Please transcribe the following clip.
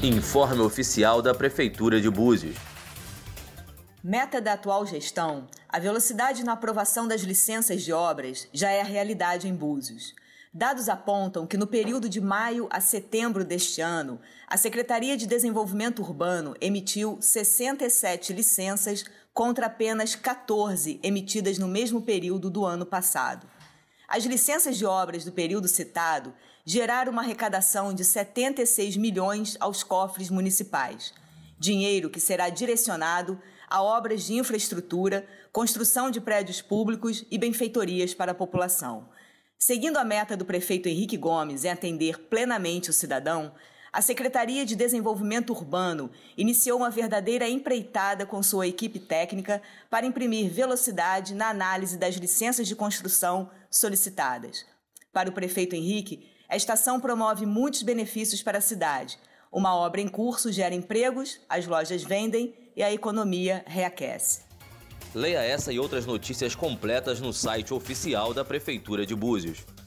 Informe oficial da Prefeitura de Búzios. Meta da atual gestão, a velocidade na aprovação das licenças de obras já é a realidade em Búzios. Dados apontam que no período de maio a setembro deste ano, a Secretaria de Desenvolvimento Urbano emitiu 67 licenças contra apenas 14 emitidas no mesmo período do ano passado. As licenças de obras do período citado geraram uma arrecadação de 76 milhões aos cofres municipais, dinheiro que será direcionado a obras de infraestrutura, construção de prédios públicos e benfeitorias para a população. Seguindo a meta do prefeito Henrique Gomes em atender plenamente o cidadão, a Secretaria de Desenvolvimento Urbano iniciou uma verdadeira empreitada com sua equipe técnica para imprimir velocidade na análise das licenças de construção solicitadas. Para o prefeito Henrique, a estação promove muitos benefícios para a cidade. Uma obra em curso gera empregos, as lojas vendem e a economia reaquece. Leia essa e outras notícias completas no site oficial da Prefeitura de Búzios.